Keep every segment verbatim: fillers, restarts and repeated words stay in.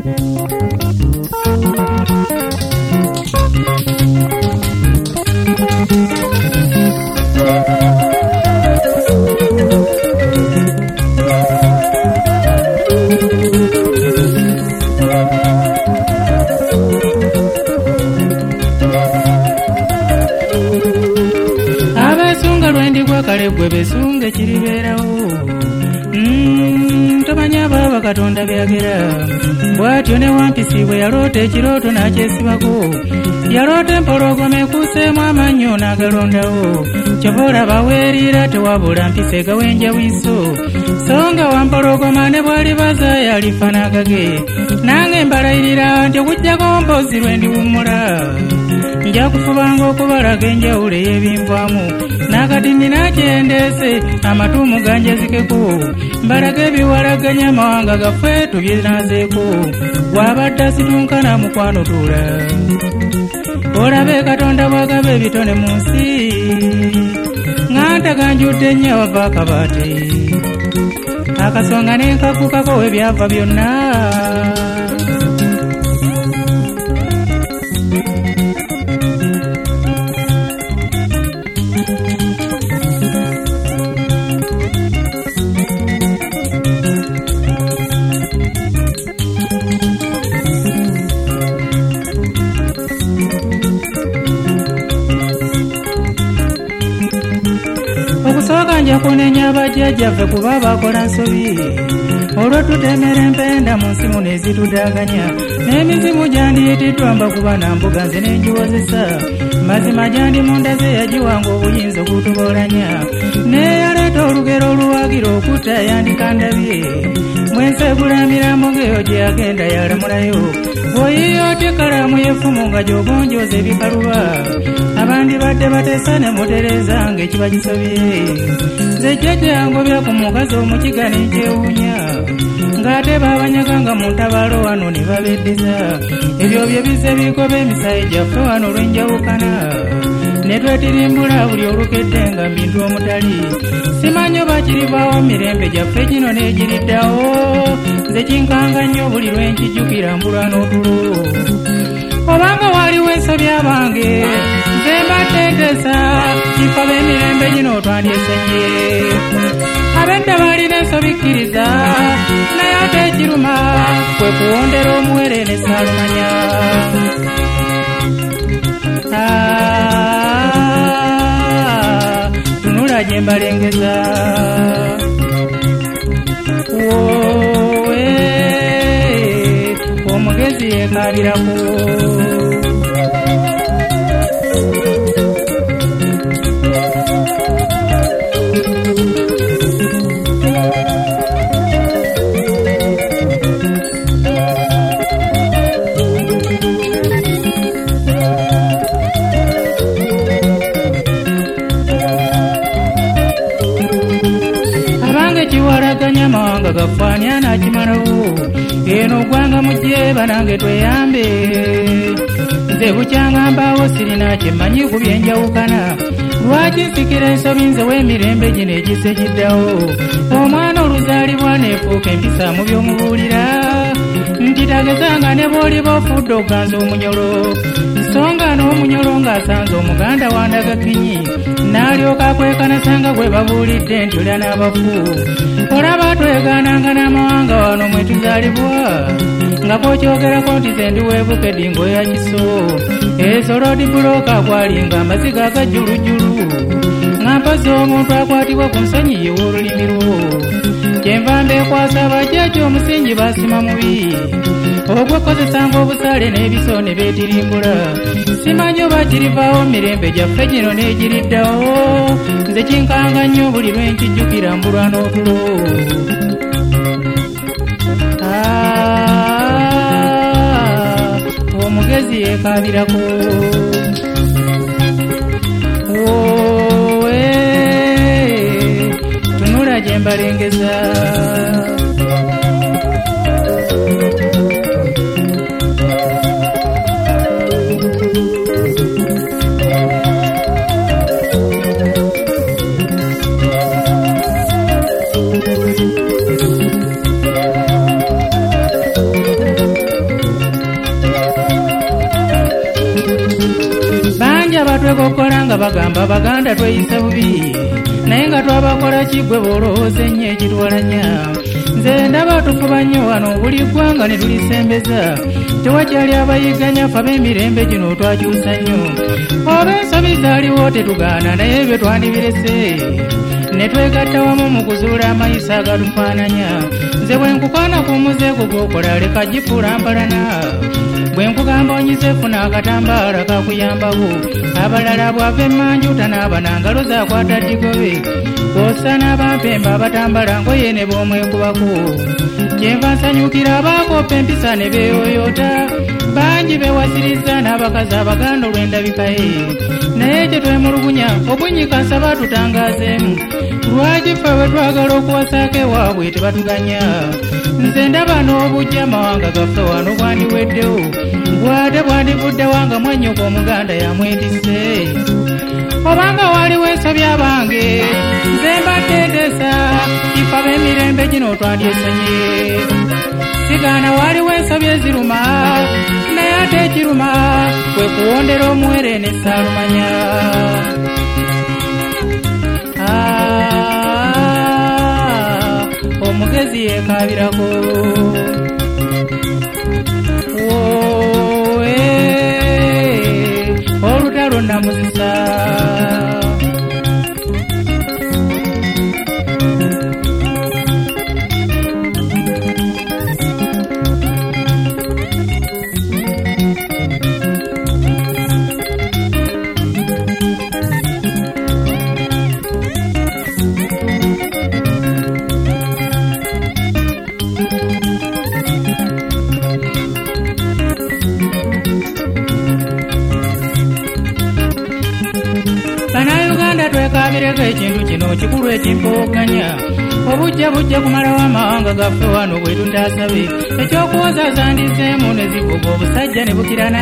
gwe besunge kiriberawo mm, tomanya baba katonda byagera bwatyo ne wampisi bwe yaloota ekirooto n'akyesibako yaloota empologoma ekuuseemu amannyo n'agalondawo kyova baweerira tewabula mpisa egawenja bwiso so nga wampologoma ne bwali bazaaya alifa n'agage nange mbalayirira nti okujjako mpozi lwe ndiwummula nja kufubanga okubalaga enjawulo ey'ebinvaamu n'akatini n'akyendeese amatuumu ganjazikeko mbalaga ebiwalaganya amawanga gaffe tubyinazeeko bw'abadda situnkana mukwano tuula olabe katonda bw'agaba ebitone mu nsi ng'anta ganjudde nnyo awava akabaate akasonga n'enkakukako we byava byonna okusooka nja kunenya abajjajjaffe kuba bakola nsobi olwo tutemera empenda mu nsi muno ezitudaganya n'emizimu gyandiyitiddwa mba kuba na mbuga nze n'engiwozesa mazima gyandi munda ze yagiwanga obuyinza okutubolanya neyaleeta olugero oluwagira okutta yandikandabye mwensegula emirambo ng'eyo gye yagenda yalamulayo bw'oyiyo otya ekalamu y'effumu nga gy'ogonjooza ebikaluba abandi badde bateesa ne mutereeza ng'ekiba gisobye nze jjajja yangobya ku mukazi omukiga n'enkyewuunya ng'ate baabanyaga nga mu ntabaalo wano ne babeddeza ebyo bye bize bigoba emisayi gyaffe wano olw'enjawukana ne twetirimbula buli olukedde nga mbintu omutali simanyi oba kirivaawo mirembe gyaffe gino n'egiriddawo nze kinkanga nnyo buli lwenkijjukira mbulwa n'otulo obanga waliwo ensobi abange nze mbateetesa kifa b'emirembe gino otwandyesenye abedda balina ensobi kkiriza naye ate ekiruma kwe kuwondera omuwere ne saalumanya tunula gye mbalengeza wowe omugezi yeekaalirako kiwalaganya amawanga gafaani anakimalawo eno ogwanga mujje banange tweyambe nze bukyangambaawo sirina kyemmanyi ku byenjawukana lwaki nsikira ensobi nze w'emirembe gino egise giddawo omwana oluzaalibwa neefuuka empisa mu by'omubuulira nti tagezanga ne bw'oliba ofudde oganza omunyolo nsonga n'omunyolo ng'asanze omuganda wandagakinyi n'alyoka akwekanasanga gwe babuulidde nti olya n'abafu olaba twegaananga n'amawanga wano mwe tuzaalibwa nga kwokyogerako nti ze ndi weebukedde ngoya kiso ezo loodi bulooka gwalinga amaziga agajjulujjulu nga mpazi omuntu akwatibwa ku nsonyi y'olulimi lwo kyenva mbeekwasa abajjajja omusingi baasima mubi ogwekozesanga obusaale n'ebiso ne beetirimbula simanyi oba kirivaawo mirembe gyaffe gino n'egiriddawo nze kinkanga nnyo buli lwenkijjukira mbulwa n'otulo omugezi yeekaalirako wowe tunula gye mbalengeza bagamba baganda tweyise bubi naye nga twabakola kigwe bolowooza ennyo ekitwalanya nze ndaba tufuba nnyo wano buli ggwanga ne tulisembeza tewakyali abayiganya fa b'emirembe gino twakyusa nnyo oba ensobi zaaliwo tetugaana naye ebyo twandibirese ne twegatta wamu mu kuzuula amayisa agatufaananya nze bwe nkukwana ku muzeeko gw'okola leka gifuula mpalana bwe nkugamba onyize funa akatambaala kakuyambawo abalala bwava emmanjuta n'abana ngalo zakwata digobe bw'osa n'abampemba abatambala ngoye ne b'omwekubako kyenva nsanyukira abaakoppa empisa ne beeyoyoota bangi beewasiriza n'abakazi abaganda olw'endabikaye naye kye twemulugunya obunyika nsaba tutangaazeemu lwaki ffe bwe twagala okuwasaako ewaabwe tebatuganya nze ndaba n'obujja amawanga gaffe wano bwandiweddewo bwate bwandivudde wanga mwannyoko omuganda yamwetisse obanga waliwo ensobi abange nze mbateteesa kifa b'emirembe gino twandyesonye sigaana waliwo ensobi eziruma naye ate ekiruma kwe kuwondera omuwere ne saalumanya omugezi yeekaabirako olutalo namuzisa Bannayuganda twekaabireko ekintu kino kikulu ekimpooganya obujja bujja kumalawo amawanga gaffe wano bwe tutaasabe ekyokuwozaza ndiseemu ne zivuga obusajja ne bukirana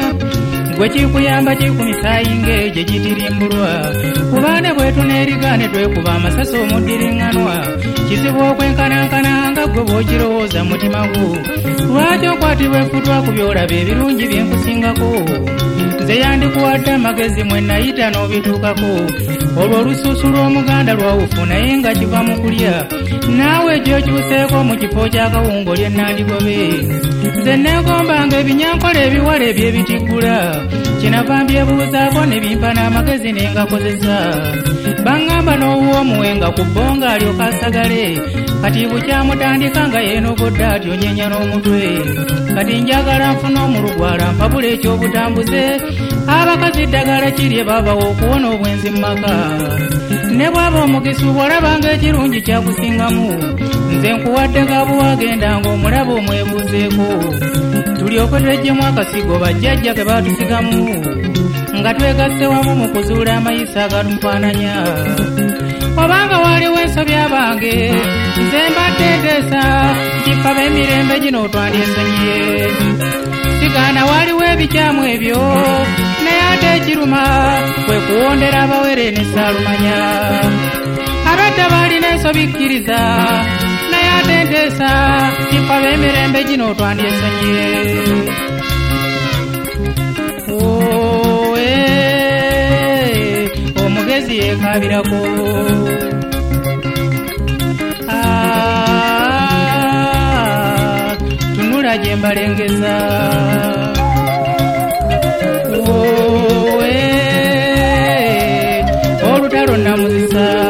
gwe kikuyamba kikumisaayi ng'egyo gitirimbulwa kubaane bwe tuneeriga ne twekuba amasasi omuddiringanwa kizibu okwenkanankana nga gwe bw'okirowooza mu mutima gwo lwaki okwatibwa efutwa ku byolaba ebirungi bye nkusingako nze yandikuwadde amagezi mwe nayita n'obituukako olwo olusuusu lw'omuganda lwawufu naye nga kiva mu kulya naawe egyokyuseeko mu kifo ky'akawungo lye nandigobe nze neegombanga ebinyankola ebiwala ebyebitiggula kinava mbyebuuzaako ne bimpa n'amagezi ne ngakozesa baŋŋamba n'owuwa omuwenga ku bbonga alyoka asagale kati bukyamutandika nga yeenogodde atyo nyenya n'omutwe kati njagala nfuna omulugwala mpabula ekyobutambuze abakazi ddagala kirye babawo okuwona obwenzi mu maka ne bwaba omugisi bw'olabanga ekirungi kyakusingamu nze nkuwadde gabuwagenda ng'omulaba omwebuuzeeko tulyoke twejjemu akasigo bajjajja ke baatusigamu nga twegasse wamu mu kuzuula amayisa agatufaananya obanga waliwo ensobi abange nze mbateteesa kifa b'emirembe gino twandyesonye sigaana waliwo ebikyamu ebyo naye ate ekiruma kwe kuwondera abawere ne saalumanya abadde baalina ensobi kkiriza naye ate nteesa kifa b'emirembe gino twandyesonye omugezi yeekaabirako tunula gye mbalengeza olutalo namuzisa